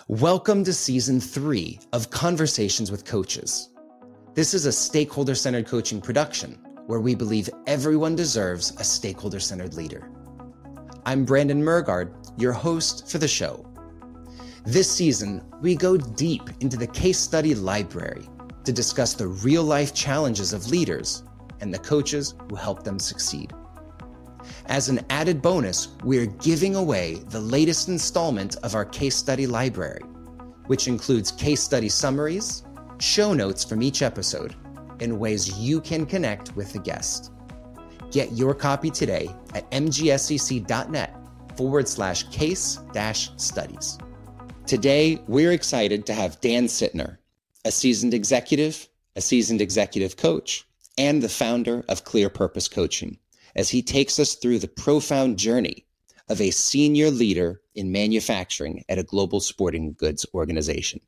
Welcome to Season 3 of Conversations with Coaches. This is a stakeholder-centered coaching production where we believe everyone deserves a stakeholder-centered leader. I'm Brandon Murgard, your host for the show. This season, we go deep into the case study library to discuss the real-life challenges of leaders and the coaches who help them succeed. As an added bonus, we're giving away the latest installment of our case study library, which includes case study summaries, show notes from each episode, and ways you can connect with the guest. Get your copy today at mgscc.net/case-studies. Today, we're excited to have Dan Sittner, a seasoned executive coach, and the founder of Clear Purpose Coaching, as he takes us through the profound journey of a senior leader in manufacturing at a global sporting goods organization.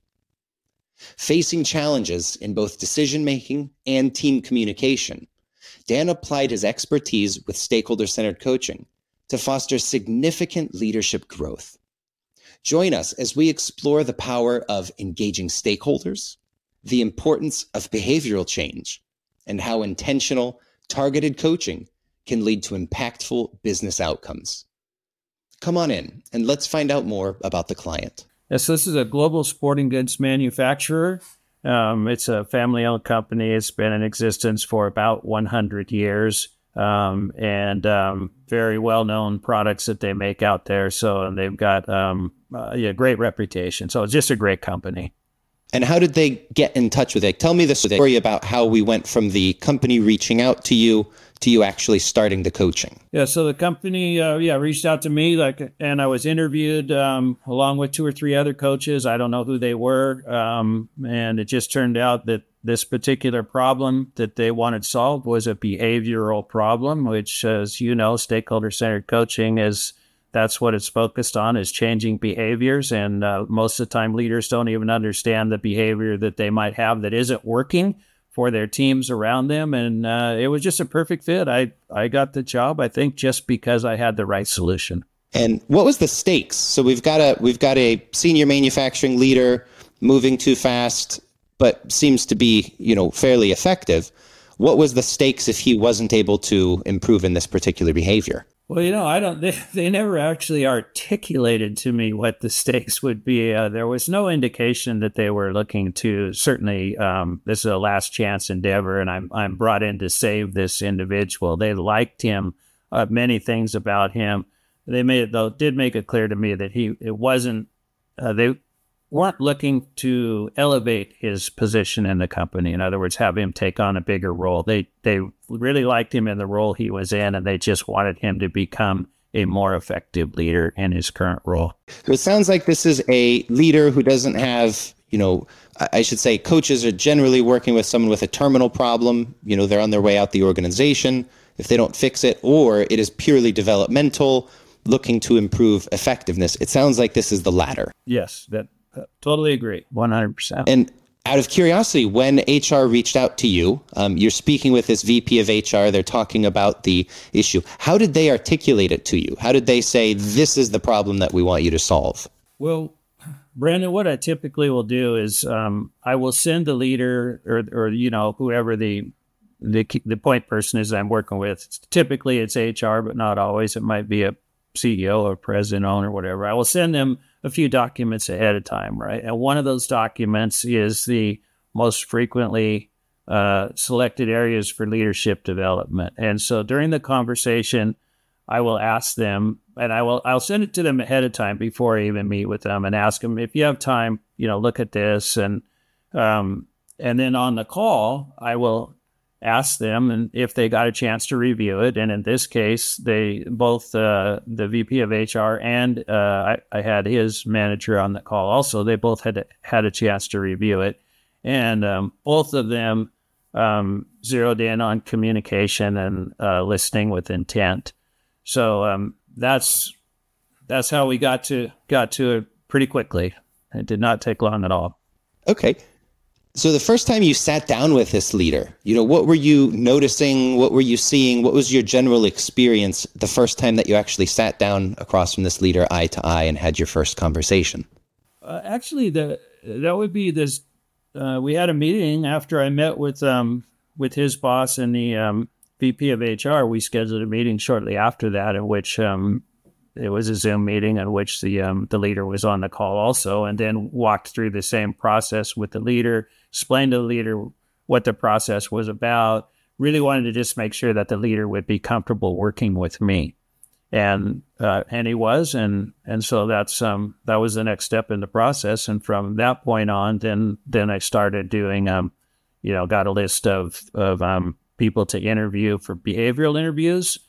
Facing challenges in both decision-making and team communication, Dan applied his expertise with stakeholder-centered coaching to foster significant leadership growth. Join us as we explore the power of engaging stakeholders, the importance of behavioral change, and how intentional, targeted coaching can lead to impactful business outcomes. Come on in and let's find out more about the client. Yes, this is a global sporting goods manufacturer. It's a family-owned company. It's been in existence for about 100 years, and very well-known products that they make out there. So they've got great reputation. So it's just a great company. And how did they get in touch with it? Tell me the story about how we went from the company reaching out to you actually starting the coaching. Yeah, so the company reached out to me, and I was interviewed along with 2 or 3 other coaches. I don't know who they were, and it just turned out that this particular problem that they wanted solved was a behavioral problem, which, as you know, stakeholder-centered coaching that's what it's focused on, is changing behaviors. And most of the time, leaders don't even understand the behavior that they might have that isn't working for their teams around them. And it was just a perfect fit. I got the job, I think, just because I had the right solution. And what was the stakes? So we've got a senior manufacturing leader moving too fast, but seems to be, fairly effective. What was the stakes if he wasn't able to improve in this particular behavior? Well, they never actually articulated to me what the stakes would be. There was no indication that they were looking to, certainly, this is a last chance endeavor, and I'm brought in to save this individual. They liked him, many things about him. They did make it clear to me that they weren't looking to elevate his position in the company. In other words, have him take on a bigger role. They really liked him in the role he was in, and they just wanted him to become a more effective leader in his current role. So it sounds like this is a leader who doesn't have, I should say coaches are generally working with someone with a terminal problem. They're on their way out the organization if they don't fix it, or it is purely developmental, looking to improve effectiveness. It sounds like this is the latter. Yes, totally agree, 100%. And out of curiosity, when HR reached out to you, you're speaking with this VP of HR, they're talking about the issue. How did they articulate it to you? How did they say, this is the problem that we want you to solve? Well, Brandon, what I typically will do is I will send the leader or whoever the point person is I'm working with. Typically it's HR, but not always. It might be a CEO or president, owner, whatever. I will send them a few documents ahead of time, right? And one of those documents is the most frequently selected areas for leadership development. And so during the conversation, I will ask them, and I'll send it to them ahead of time before I even meet with them, and ask them, if you have time, look at this. And then on the call, I will ask them and if they got a chance to review it. And in this case, they both the VP of HR and I had his manager on the call also. They both had a chance to review it, and both of them zeroed in on communication and listening with intent. So that's how we got to it pretty quickly. It did not take long at all. Okay. So the first time you sat down with this leader, what were you noticing? What were you seeing? What was your general experience the first time that you actually sat down across from this leader eye to eye and had your first conversation? Actually, that would be this. We had a meeting after I met with his boss and the VP of HR. We scheduled a meeting shortly after that, in which it was a Zoom meeting in which the leader was on the call also, and then walked through the same process with the leader, explained to the leader what the process was about. Really wanted to just make sure that the leader would be comfortable working with me. And he was, and so that was the next step in the process. And from that point on, then I started doing, got a list of people to interview for behavioral interviews,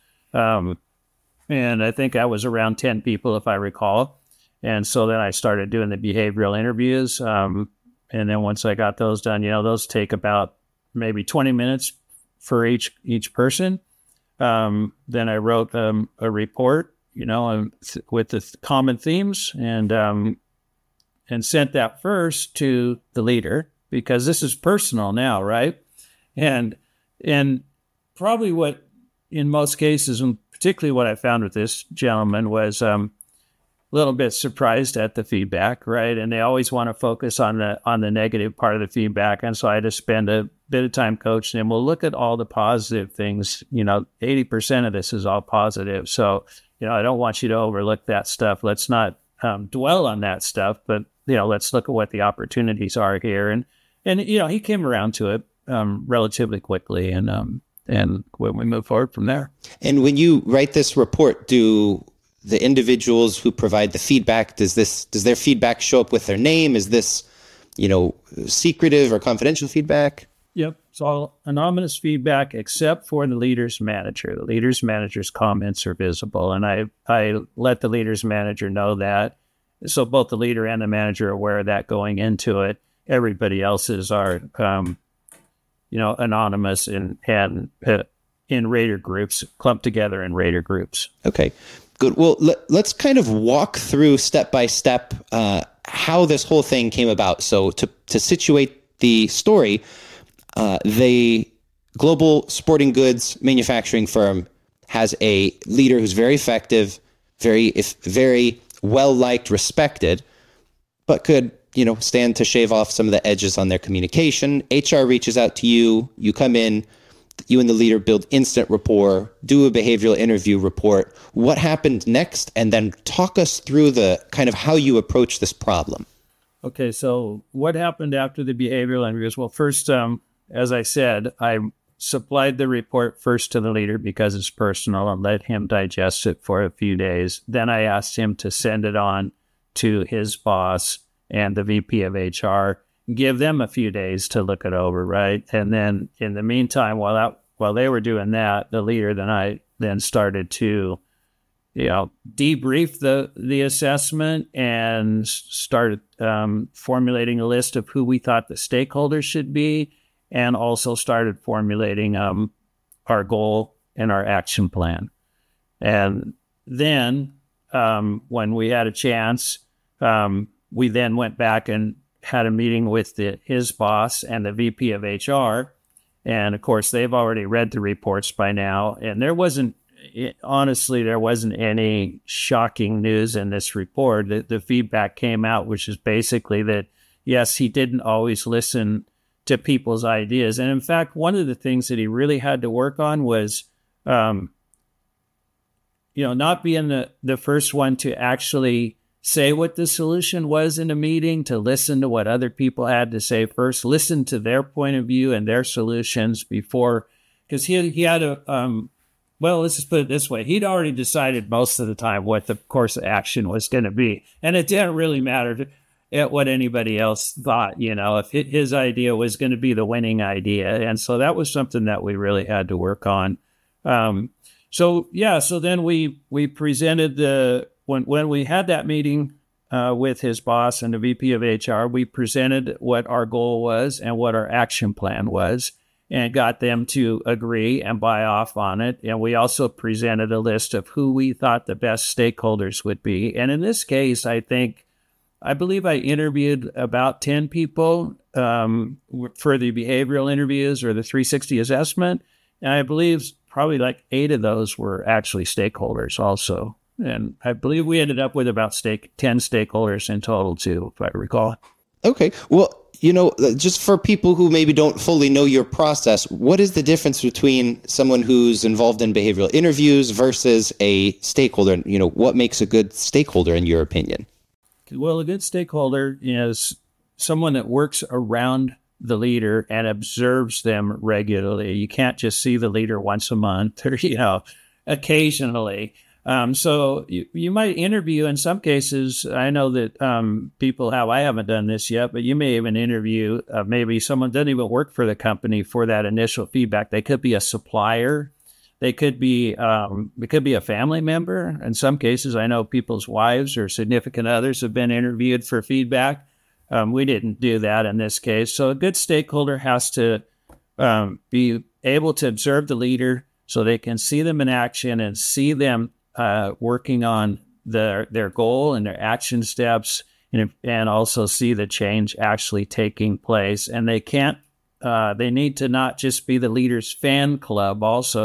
and I think I was around 10 people, if I recall. And so then I started doing the behavioral interviews, and then once I got those done, those take about maybe 20 minutes for each person. Then I wrote a report, with the common themes, and sent that first to the leader, because this is personal now, right? And probably what, in most cases, and particularly what I found with this gentleman, was a little bit surprised at the feedback, right? And they always want to focus on the negative part of the feedback, and so I had to spend a bit of time coaching him. We'll look at all the positive things. 80% of this is all positive. So, I don't want you to overlook that stuff. Let's not dwell on that stuff, but, let's look at what the opportunities are here. And he came around to it relatively quickly, and when we move forward from there. And when you write this report, do the individuals who provide the feedback, does their feedback show up with their name? Is this, secretive or confidential feedback? Yep. It's all anonymous feedback except for the leader's manager. The leader's manager's comments are visible, and I let the leader's manager know that. So both the leader and the manager are aware of that going into it. Everybody else's are, anonymous and in rater groups, clumped together in rater groups. Okay, good. Well, let's kind of walk through step by step how this whole thing came about. So to situate the story, the global sporting goods manufacturing firm has a leader who's very effective, very well-liked, respected, but could, stand to shave off some of the edges on their communication. HR reaches out to you, you come in, you and the leader build instant rapport, do a behavioral interview report. What happened next? And then talk us through the kind of how you approach this problem. Okay, so what happened after the behavioral interviews? Well, first, as I said, I supplied the report first to the leader because it's personal and let him digest it for a few days. Then I asked him to send it on to his boss and the VP of HR, give them a few days to look it over, right? And then in the meantime, while they were doing that, the leader then started to, debrief the assessment and started formulating a list of who we thought the stakeholders should be, and also started formulating our goal and our action plan. And then when we had a chance, we then went back and had a meeting with his boss and the VP of HR. And of course, they've already read the reports by now. And there wasn't any shocking news in this report. The feedback came out, which is basically that, yes, he didn't always listen to people's ideas. And in fact, one of the things that he really had to work on was, not being the first one to actually say what the solution was in a meeting, to listen to what other people had to say first, listen to their point of view and their solutions before, because he had let's just put it this way. He'd already decided most of the time what the course of action was going to be. And it didn't really matter at what anybody else thought, if his idea was going to be the winning idea. And so that was something that we really had to work on. So then we presented when we had that meeting with his boss and the VP of HR, we presented what our goal was and what our action plan was, and got them to agree and buy off on it. And we also presented a list of who we thought the best stakeholders would be. And in this case, I believe I interviewed about 10 people for the behavioral interviews or the 360 assessment. And I believe probably like 8 of those were actually stakeholders also. And I believe we ended up with about 10 stakeholders in total too, if I recall. Okay. Well, just for people who maybe don't fully know your process, what is the difference between someone who's involved in behavioral interviews versus a stakeholder? What makes a good stakeholder in your opinion? Well, a good stakeholder is someone that works around the leader and observes them regularly. You can't just see the leader once a month or, occasionally. So you might interview in some cases. I know that people have, I haven't done this yet, but you may even interview maybe someone doesn't even work for the company for that initial feedback. They could be a supplier. They could be, it could be a family member. In some cases, I know people's wives or significant others have been interviewed for feedback. We didn't do that in this case. So a good stakeholder has to be able to observe the leader so they can see them in action and see them working on their goal and their action steps, and also see the change actually taking place. And they need to not just be the leader's fan club also,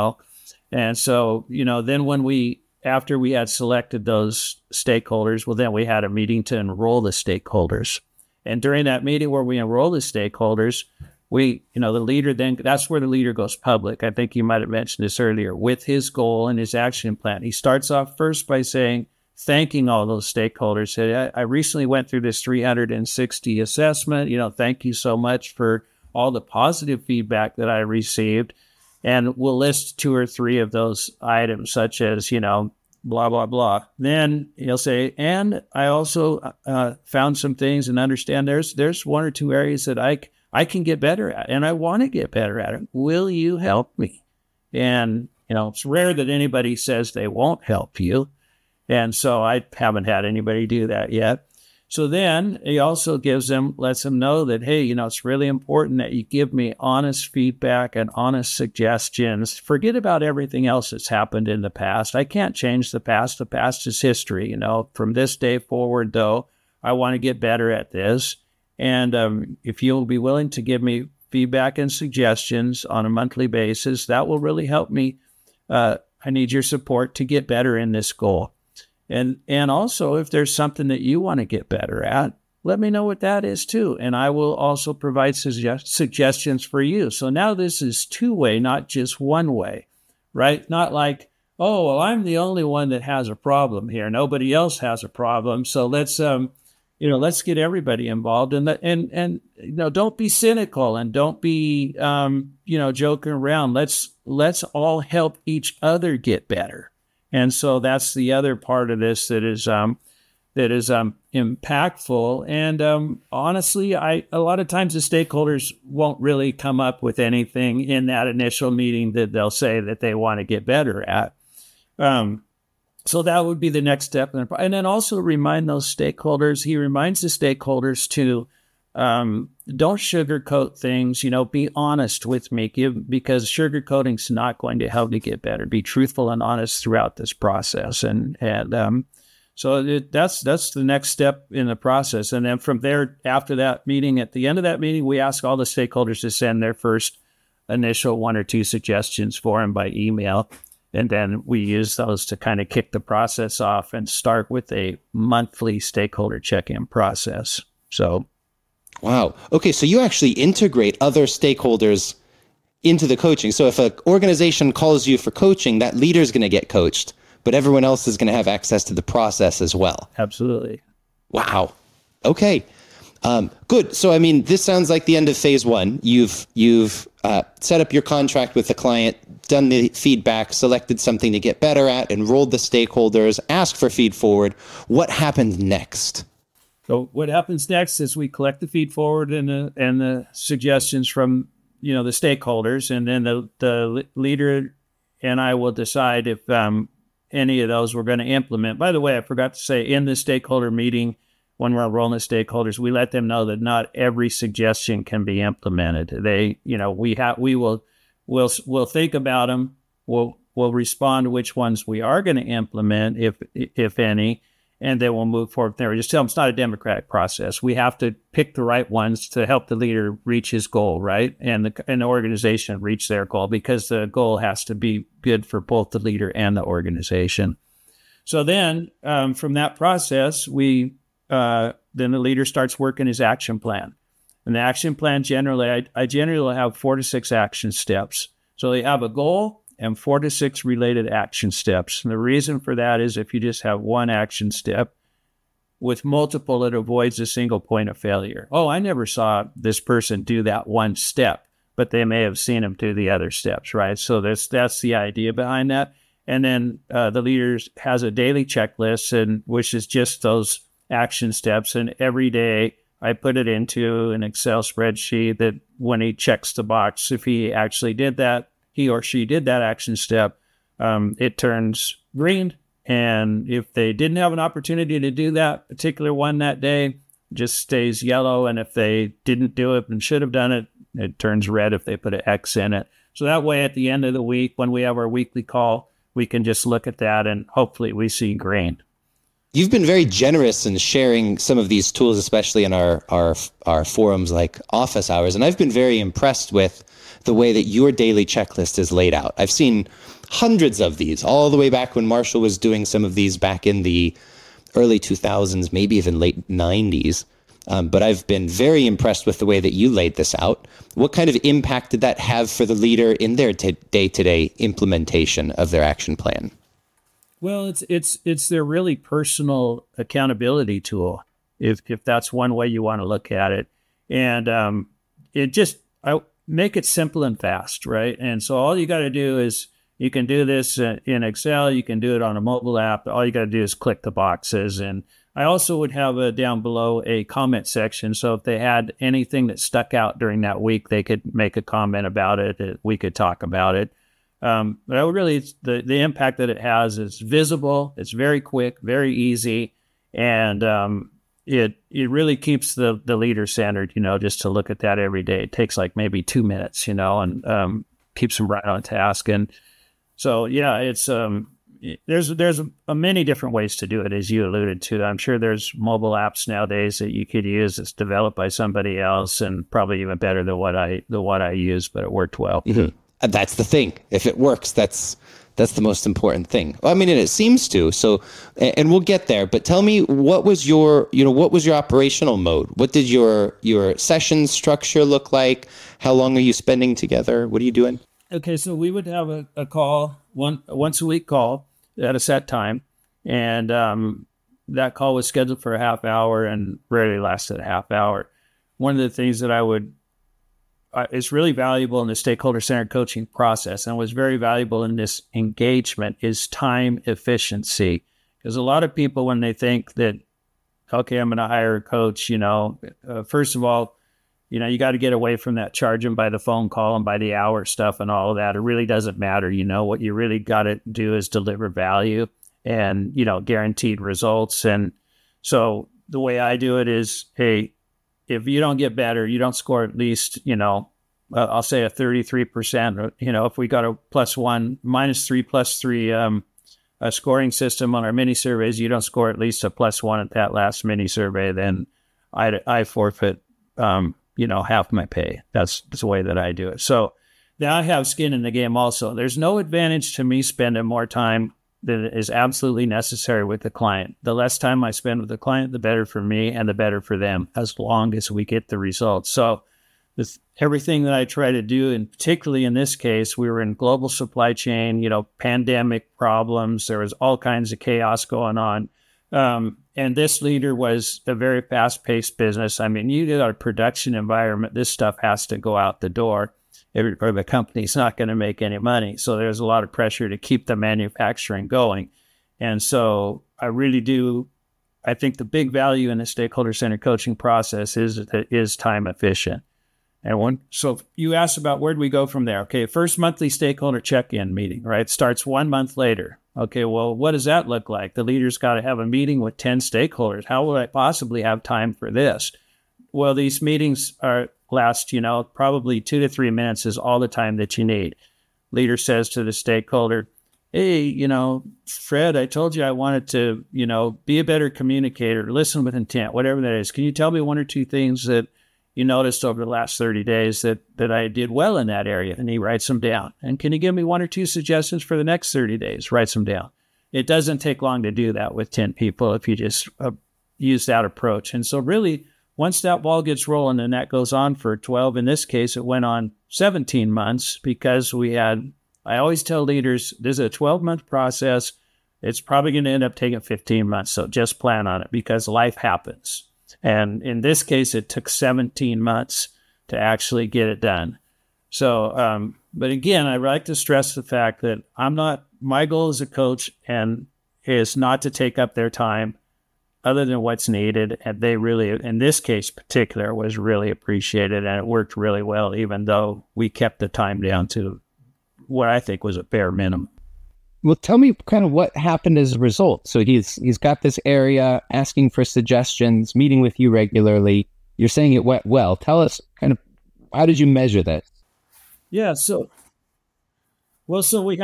And so, then after we had selected those stakeholders, well, then we had a meeting to enroll the stakeholders. And during that meeting where we enroll the stakeholders, the leader then, that's where the leader goes public. I think you might have mentioned this earlier, with his goal and his action plan. He starts off first by thanking all those stakeholders. Said, I recently went through this 360 assessment. Thank you so much for all the positive feedback that I received. And we'll list 2 or 3 of those items, such as, blah, blah, blah. Then he'll say, and I also found some things and understand there's 1 or 2 areas that I can get better at, and I want to get better at it. Will you help me? And, it's rare that anybody says they won't help you. And so I haven't had anybody do that yet. So then he also lets them know that, hey, it's really important that you give me honest feedback and honest suggestions. Forget about everything else that's happened in the past. I can't change the past. The past is history. From this day forward, though, I want to get better at this. And if you'll be willing to give me feedback and suggestions on a monthly basis, that will really help me. I need your support to get better in this goal. And also, if there's something that you want to get better at, let me know what that is too. And I will also provide suggestions for you. So now this is 2-way, not just 1-way, right? Not like, oh, well, I'm the only one that has a problem here. Nobody else has a problem. So let's get everybody involved. And don't be cynical and don't be, joking around. Let's all help each other get better. And so that's the other part of this that is impactful. And honestly, a lot of times the stakeholders won't really come up with anything in that initial meeting that they'll say that they want to get better at. So that would be the next step. And then also remind those stakeholders. He reminds the stakeholders to don't sugarcoat things, be honest with me, because sugarcoating's not going to help me get better. Be truthful and honest throughout this process. So that's the next step in the process. And then from there, after that meeting, at the end of that meeting, we ask all the stakeholders to send their first initial 1 or 2 suggestions for him by email. And then we use those to kind of kick the process off and start with a monthly stakeholder check-in process. So. Wow. Okay. So you actually integrate other stakeholders into the coaching. So if an organization calls you for coaching, that leader is going to get coached, but everyone else is going to have access to the process as well. Absolutely. Wow. Okay. Good. So, this sounds like the end of phase 1. You've set up your contract with the client, done the feedback, selected something to get better at, enrolled the stakeholders, asked for feed forward. What happened next? So what happens next is we collect the feed forward and the suggestions from, the stakeholders, and then the leader and I will decide if any of those we're going to implement. By the way, I forgot to say, in the stakeholder meeting, when we're enrolling the stakeholders, we let them know that not every suggestion can be implemented. We'll think about them. We'll respond to which ones we are going to implement, if any, and then we'll move forward there. Just tell them it's not a democratic process. We have to pick the right ones to help the leader reach his goal, right? And the organization reach their goal, because the goal has to be good for both the leader and the organization. So then from that process, then the leader starts working his action plan. And the action plan generally, I generally will have 4 to 6 action steps. So they have a goal and 4 to 6 related action steps. And the reason for that is if you just have one action step with multiple, it avoids a single point of failure. Oh, I never saw this person do that one step, but they may have seen him do the other steps, right? So that's the idea behind that. And then the leader has a daily checklist, and which is just those action steps. And every day I put it into an Excel spreadsheet that when he checks the box, if he actually did that, he or she did that action step, it turns green. And if they didn't have an opportunity to do that particular one that day, just stays yellow. And if they didn't do it and should have done it, it turns red if they put an X in it. So that way, at the end of the week, when we have our weekly call, we can just look at that and hopefully we see green. You've been very generous in sharing some of these tools, especially in our forums like Office Hours. And I've been very impressed with the way that your daily checklist is laid out. I've seen hundreds of these all the way back when Marshall was doing some of these back in the early 2000s, maybe even late 90s. But I've been very impressed with the way that you laid this out. What kind of impact did that have for the leader in their day-to-day implementation of their action plan? Well, it's their really personal accountability tool, if that's one way you want to look at it. And I make it simple and fast, right? And so all you got to do is you can do this in Excel, you can do it on a mobile app. All you got to do is click the boxes. And I also would have down below a comment section. So if they had anything that stuck out during that week, they could make a comment about it. We could talk about it. But I would really, the impact that it has is visible. It's very quick, very easy. And it really keeps the leader centered, just to look at that every day. It takes like maybe 2 minutes, and keeps them right on task. And so, yeah, it's there's many different ways to do it, as you alluded to. I'm sure there's mobile apps nowadays that you could use that's developed by somebody else and probably even better than what I use, but it worked well. Mm-hmm. That's the thing. If it works, that's the most important thing. Well, I mean, and it seems to. So, and we'll get there. But tell me, what was your operational mode? What did your session structure look like? How long are you spending together? What are you doing? Okay, so we would have a call, once a week call at a set time, and that call was scheduled for a half hour and rarely lasted a half hour. One of the things that is really valuable in the stakeholder-centered coaching process and was very valuable in this engagement is time efficiency. Because a lot of people, when they think that, okay, I'm going to hire a coach, first of all, you got to get away from that charging by the phone call and by the hour stuff and all of that. It really doesn't matter. What you really got to do is deliver value and, guaranteed results. And so the way I do it is, hey, if you don't get better, you don't score at least, I'll say a 33%, if we got a +1, -3, +3 a scoring system on our mini surveys, you don't score at least a +1 at that last mini survey, then I forfeit, half my pay. That's the way that I do it. So now I have skin in the game also. There's no advantage to me spending more time than is absolutely necessary with the client. The less time I spend with the client, the better for me and the better for them, as long as we get the results. So with everything that I try to do, and particularly in this case, we were in global supply chain, pandemic problems. There was all kinds of chaos going on. And this leader was a very fast-paced business. I mean, you get a production environment, this stuff has to go out the door, or the company's not going to make any money. So there's a lot of pressure to keep the manufacturing going. And so I think the big value in the stakeholder-centered coaching process is time efficient. And so you asked about where do we go from there? Okay, first monthly stakeholder check-in meeting, right? Starts 1 month later. Okay, well, what does that look like? The leader's got to have a meeting with 10 stakeholders. How will I possibly have time for this? Well, these meetings last, probably 2 to 3 minutes is all the time that you need. Leader says to the stakeholder, hey, Fred, I told you I wanted to, be a better communicator, listen with intent, whatever that is. Can you tell me 1 or 2 things that you noticed over the last 30 days that I did well in that area? And he writes them down. And can you give me 1 or 2 suggestions for the next 30 days? Writes them down. it doesn't take long to do that with 10 people if you just use that approach. And so really, once that ball gets rolling, and that goes on for 12, in this case, it went on 17 months because I always tell leaders, this is a 12-month process. It's probably going to end up taking 15 months. So just plan on it because life happens. And in this case, it took 17 months to actually get it done. So, but again, I like to stress the fact that my goal as a coach is not to take up their time other than what's needed. And they really, in this case particular, was really appreciated, and it worked really well, even though we kept the time down to what I think was a bare minimum. Well, tell me kind of what happened as a result. So he's got this area, asking for suggestions, meeting with you regularly. You're saying it went well. Tell us kind of, how did you measure that? Yeah, so we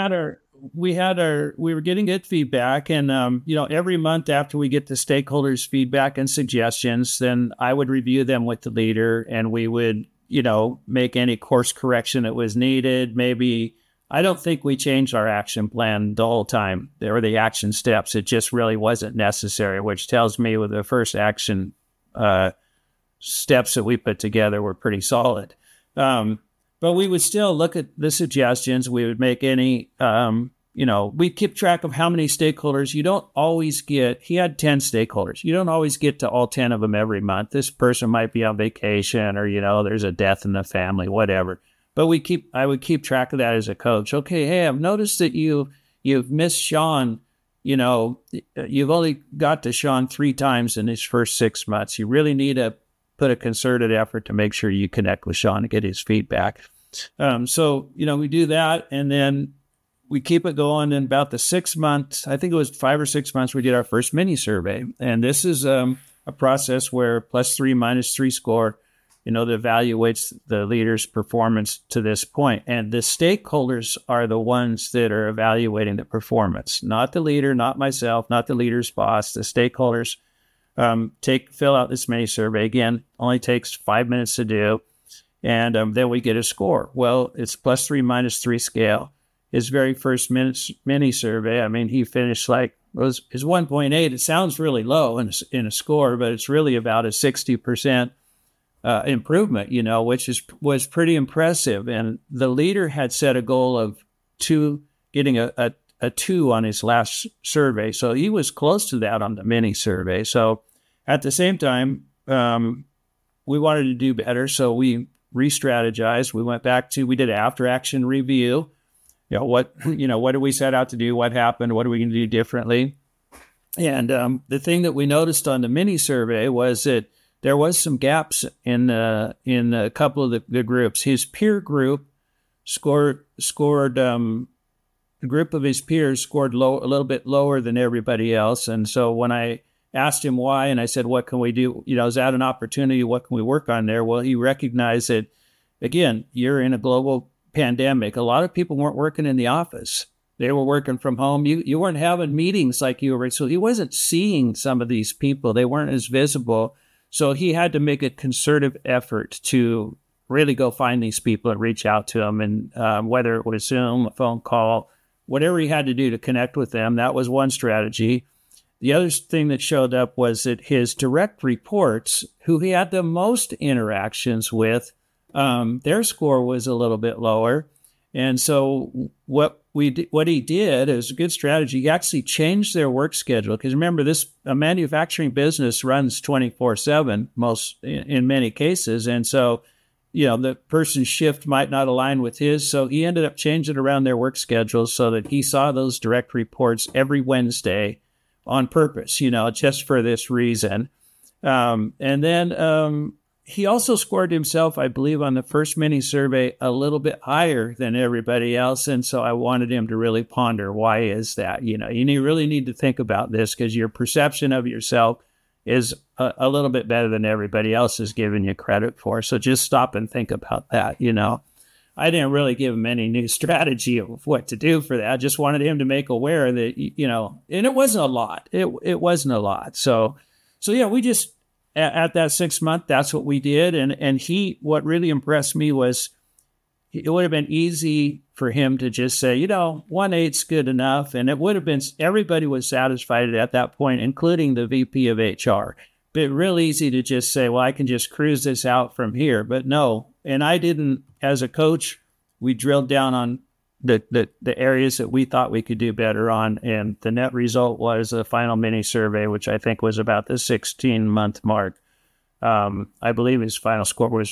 were getting good feedback, and every month after we get the stakeholders' feedback and suggestions, then I would review them with the leader, and we would, make any course correction that was needed. Maybe, I don't think we changed our action plan the whole time, or the action steps. It just really wasn't necessary, which tells me with the first action steps that we put together were pretty solid. But we would still look at the suggestions. We would make any, we keep track of how many stakeholders. You don't always he had 10 stakeholders. You don't always get to all 10 of them every month. This person might be on vacation, or, there's a death in the family, whatever. But I would keep track of that as a coach. Okay, hey, I've noticed that you've missed Sean. You've only got to Sean 3 times in his first 6 months. You really need to put a concerted effort to make sure you connect with Sean and get his feedback. So we do that, and then we keep it going. In about the 6 months, I think it was 5 or 6 months, we did our first mini survey. And this is a process where +3, -3 score, that evaluates the leader's performance to this point. And the stakeholders are the ones that are evaluating the performance, not the leader, not myself, not the leader's boss. The stakeholders fill out this mini survey. Again, only takes 5 minutes to do. And then we get a score. Well, it's +3, -3 scale. His very first mini survey, he finished his 1.8. It sounds really low in a score, but it's really about a 60% improvement, which was pretty impressive. And the leader had set a goal of getting a 2 on his last survey. So he was close to that on the mini survey. So at the same time, we wanted to do better. So we re-strategized. We did an after action review. What did we set out to do? What happened? What are we going to do differently? And the thing that we noticed on the mini survey was that there was some gaps in a couple of the groups. His peer group scored. The group of his peers scored a little bit lower than everybody else. And so when I asked him why, and I said, what can we do? Is that an opportunity? What can we work on there? Well, he recognized that, again, you're in a global pandemic. A lot of people weren't working in the office. They were working from home. You weren't having meetings like you were. So he wasn't seeing some of these people. They weren't as visible. So he had to make a concerted effort to really go find these people and reach out to them. And whether it was Zoom, a phone call, whatever he had to do to connect with them, that was one strategy. The other thing that showed up was that his direct reports, who he had the most interactions with, their score was a little bit lower. And so what he did is a good strategy. He actually changed their work schedule, because remember, a manufacturing business runs 24/7 in many cases, and so the person's shift might not align with his. So he ended up changing around their work schedules so that he saw those direct reports every Wednesday on purpose, just for this reason. And then he also scored himself, I believe, on the first mini survey a little bit higher than everybody else. And so I wanted him to really ponder, why is that? You really need to think about this, because your perception of yourself is a little bit better than everybody else is giving you credit for. So just stop and think about that. I didn't really give him any new strategy of what to do for that. I just wanted him to make aware that, and it wasn't a lot. It wasn't a lot. So yeah, we just, at that 6 month, that's what we did. And what really impressed me was it would have been easy for him to just say, 1/8's good enough. And it would have been, everybody was satisfied at that point, including the VP of HR. But real easy to just say, well, I can just cruise this out from here. But no. And I didn't, as a coach, we drilled down on the areas that we thought we could do better on. And the net result was a final mini survey, which I think was about the 16-month mark. I believe his final score was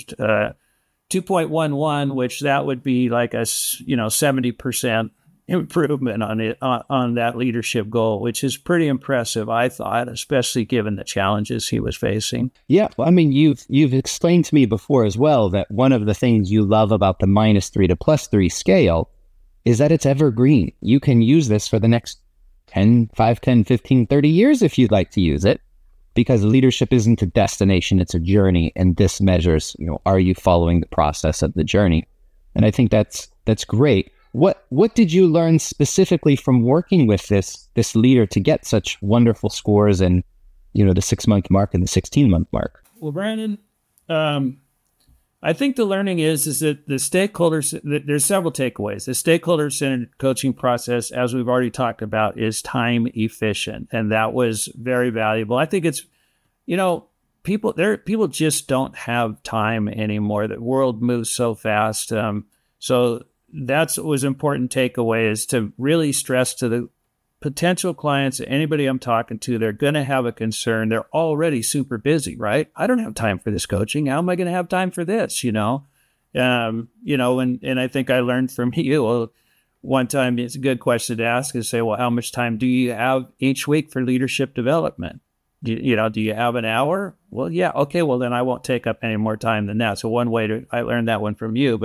2.11, which that would be like a 70% improvement on it, on that leadership goal, which is pretty impressive, I thought, especially given the challenges he was facing. Yeah, well, I mean, you've explained to me before as well that one of the things you love about the -3 to +3 scale is that it's evergreen. You can use this for the next 5, 10, 15, 30 years if you'd like to use it, because leadership isn't a destination, it's a journey. And this measures, are you following the process of the journey? And I think that's great. What did you learn specifically from working with this leader to get such wonderful scores and, the 6-month mark and the 16-month mark? Well, Brandon, I think the learning is that the stakeholders, there's several takeaways. The stakeholder-centered coaching process, as we've already talked about, is time efficient. And that was very valuable. I think it's, people just don't have time anymore. The world moves so fast. So that's what was important takeaway, is to really stress to the potential clients, anybody I'm talking to, they're going to have a concern. They're already super busy, right? I don't have time for this coaching. How am I going to have time for this? And I think I learned from you. Well, one time it's a good question to ask is say, well, how much time do you have each week for leadership development? Do you have an hour? Well, yeah. Okay. Well, then I won't take up any more time than that. So I learned that one from you,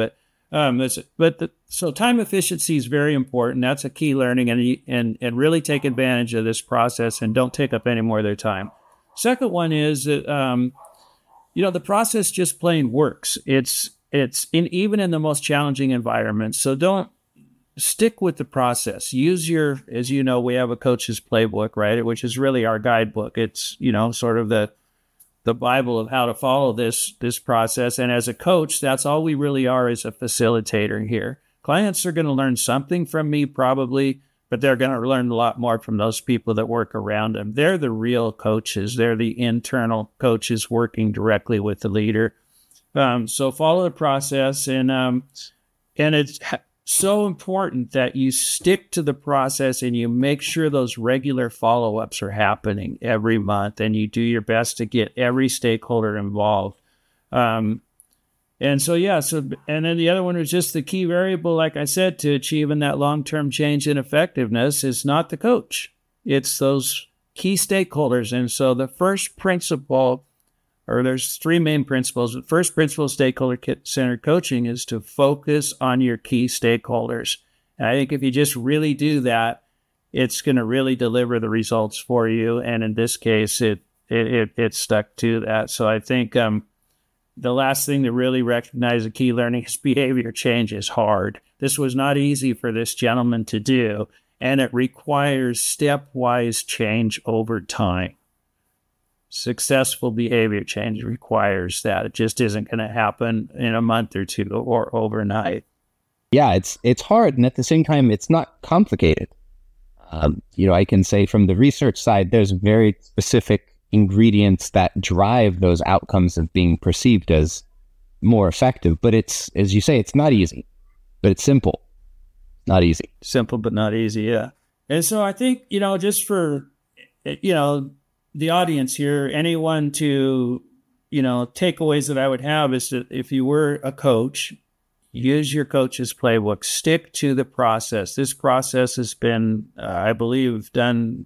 so time efficiency is very important. That's a key learning, and really take advantage of this process and don't take up any more of their time. Second one is that, the process just plain works. It's even in the most challenging environments. So don't stick with the process. Use as we have a coach's playbook, right? Which is really our guidebook. It's, sort of the Bible of how to follow this process. And as a coach, that's all we really are, is a facilitator here. Clients are going to learn something from me probably, but they're going to learn a lot more from those people that work around them. They're the real coaches. They're the internal coaches working directly with the leader. So follow the process, and it's so important that you stick to the process and you make sure those regular follow-ups are happening every month, and you do your best to get every stakeholder involved. And then the other one was just the key variable, like I said, to achieving that long-term change in effectiveness is not the coach. It's those key stakeholders. And so the first principle, or there's 3 main principles. The first principle of stakeholder-centered coaching is to focus on your key stakeholders. And I think if you just really do that, it's going to really deliver the results for you. And in this case, it stuck to that. So I think the last thing to really recognize a key learning is behavior change is hard. This was not easy for this gentleman to do, and it requires stepwise change over time. Successful behavior change requires that. It just isn't going to happen in a month or two or overnight. Yeah, it's hard, and at the same time, it's not complicated. I can say from the research side, there's very specific ingredients that drive those outcomes of being perceived as more effective. But it's, as you say, it's not easy, but it's simple. Not easy. Simple, but not easy. Yeah. And so I think, just for, the audience here, anyone to, takeaways that I would have is that if you were a coach, use your coach's playbook, stick to the process. This process has been, I believe, done,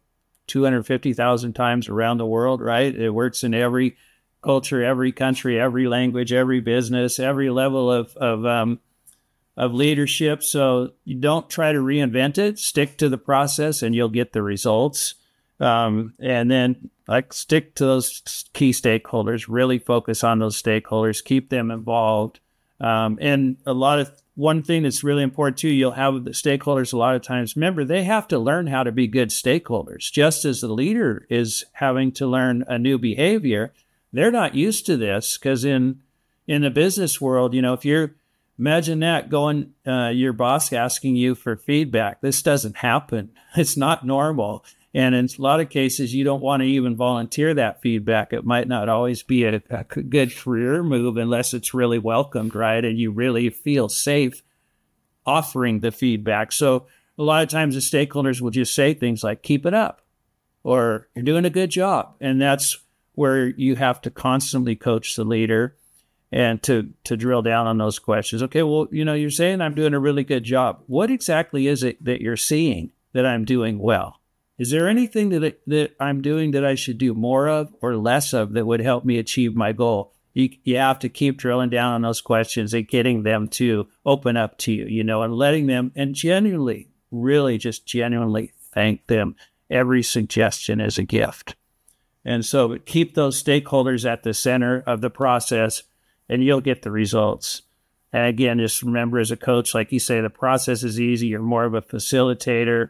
250,000 times around the world, right? It works in every culture, every country, every language, every business, every level of leadership. So you don't try to reinvent it, stick to the process and you'll get the results. And then stick to those key stakeholders, really focus on those stakeholders, keep them involved. And one thing that's really important too, you'll have the stakeholders a lot of times, remember, they have to learn how to be good stakeholders. Just as the leader is having to learn a new behavior, they're not used to this because in the business world, if you're Imagine that going, your boss asking you for feedback. This doesn't happen. It's not normal. And in a lot of cases, you don't want to even volunteer that feedback. It might not always be a good career move unless it's really welcomed, right? And you really feel safe offering the feedback. So a lot of times the stakeholders will just say things like, keep it up, or you're doing a good job. And that's where you have to constantly coach the leader and to drill down on those questions. Okay, well, you're saying I'm doing a really good job. What exactly is it that you're seeing that I'm doing well? Is there anything that I'm doing that I should do more of or less of that would help me achieve my goal? You have to keep drilling down on those questions and getting them to open up to you, and letting them, and genuinely, really just genuinely thank them. Every suggestion is a gift. And so keep those stakeholders at the center of the process, and you'll get the results. And again, just remember, as a coach, like you say, the process is easy. You're more of a facilitator,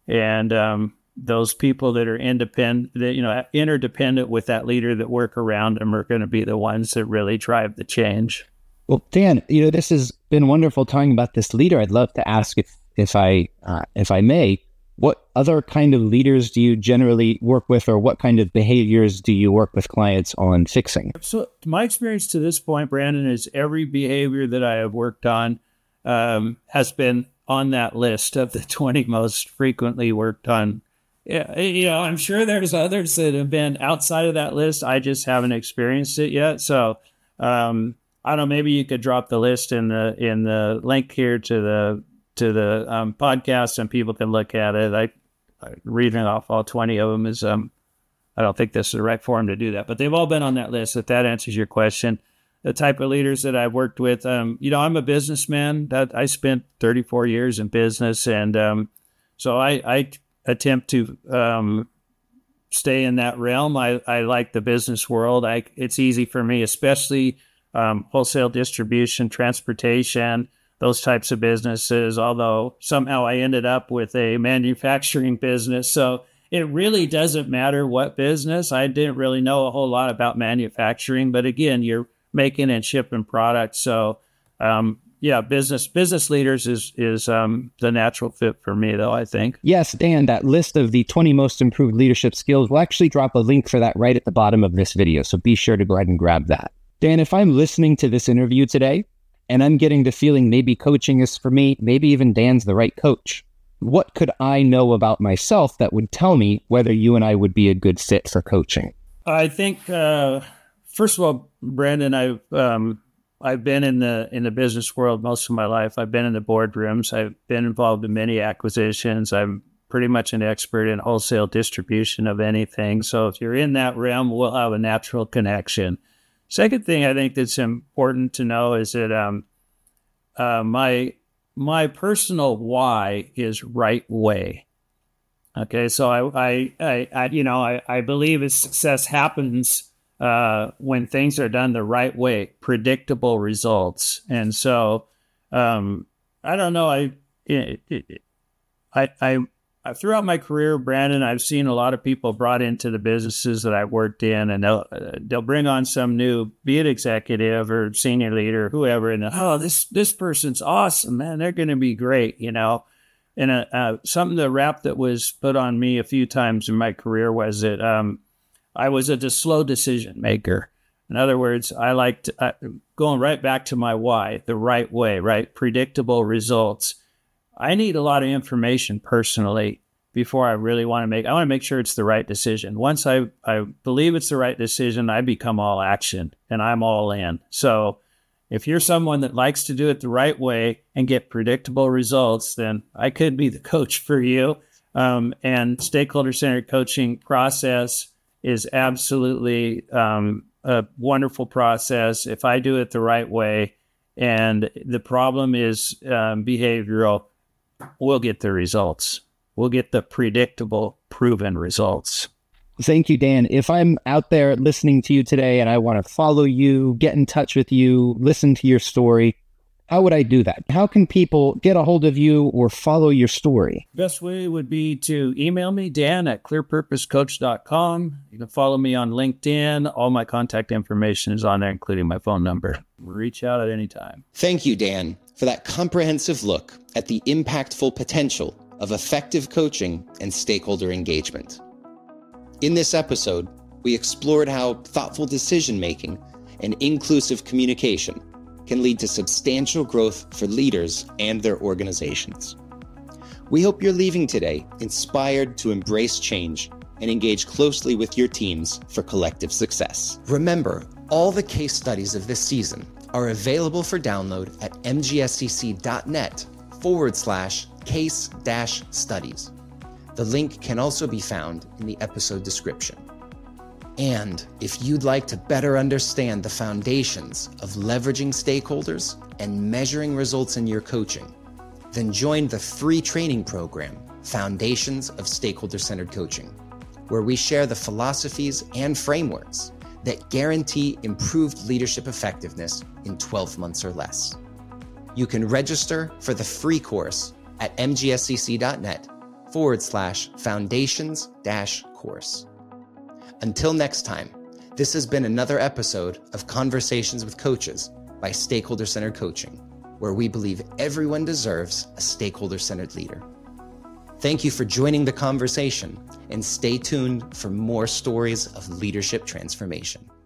and those people that are interdependent with that leader that work around them are going to be the ones that really drive the change. Well, Dan, this has been wonderful talking about this leader. I'd love to ask, if I may, what other kind of leaders do you generally work with, or what kind of behaviors do you work with clients on fixing? So my experience to this point, Brandon, is every behavior that I have worked on has been on that list of the 20 most frequently worked on. Yeah, I'm sure there's others that have been outside of that list. I just haven't experienced it yet. So I don't know. Maybe you could drop the list in the link here to the podcast, and people can look at it. I reading off all 20 of them is I don't think this is the right forum to do that, but they've all been on that list. If that answers your question, the type of leaders that I've worked with, I'm a businessman. That I spent 34 years in business, and so I attempt to stay in that realm. I like the business world. It's easy for me, especially wholesale distribution, transportation, those types of businesses, although somehow I ended up with a manufacturing business. So it really doesn't matter what business. I didn't really know a whole lot about manufacturing, but again, you're making and shipping products. So business leaders is the natural fit for me, though, I think. Yes, Dan, that list of the 20 most improved leadership skills, we'll actually drop a link for that right at the bottom of this video. So be sure to go ahead and grab that. Dan, if I'm listening to this interview today, and I'm getting the feeling maybe coaching is for me, maybe even Dan's the right coach, what could I know about myself that would tell me whether you and I would be a good fit for coaching? I think, first of all, Brandon, I've been in the business world most of my life. I've been in the boardrooms. I've been involved in many acquisitions. I'm pretty much an expert in wholesale distribution of anything. So if you're in that realm, we'll have a natural connection. Second thing I think that's important to know is that my personal why is right way. Okay, so I believe that success happens when things are done the right way, predictable results. And so I don't know. I throughout my career, Brandon, I've seen a lot of people brought into the businesses that I worked in, and they'll bring on some new, be it executive or senior leader, whoever, and this person's awesome, man. They're going to be great, And something the rap that was put on me a few times in my career was that I was a slow decision maker. In other words, I liked going right back to my why, the right way, right? Predictable results. I need a lot of information personally before I really want to make sure it's the right decision. Once I believe it's the right decision, I become all action and I'm all in. So if you're someone that likes to do it the right way and get predictable results, then I could be the coach for you. And stakeholder-centered coaching process is absolutely a wonderful process if I do it the right way. And the problem is behavioral. We'll get the results. We'll get the predictable, proven results. Thank you, Dan. If I'm out there listening to you today and I want to follow you, get in touch with you, listen to your story, how would I do that? How can people get a hold of you or follow your story? Best way would be to email me, dan@clearpurposecoach.com. You can follow me on LinkedIn. All my contact information is on there, including my phone number. Reach out at any time. Thank you, Dan, for that comprehensive look at the impactful potential of effective coaching and stakeholder engagement. In this episode, we explored how thoughtful decision-making and inclusive communication can lead to substantial growth for leaders and their organizations. We hope you're leaving today inspired to embrace change and engage closely with your teams for collective success. Remember, all the case studies of this season are available for download at mgscc.net/case-studies. The link can also be found in the episode description. And if you'd like to better understand the foundations of leveraging stakeholders and measuring results in your coaching, then join the free training program, Foundations of Stakeholder-Centered Coaching, where we share the philosophies and frameworks that guarantee improved leadership effectiveness in 12 months or less. You can register for the free course at mgscc.net/foundations-course. Until next time, this has been another episode of Conversations with Coaches by Stakeholder-Centered Coaching, where we believe everyone deserves a stakeholder-centered leader. Thank you for joining the conversation, and stay tuned for more stories of leadership transformation.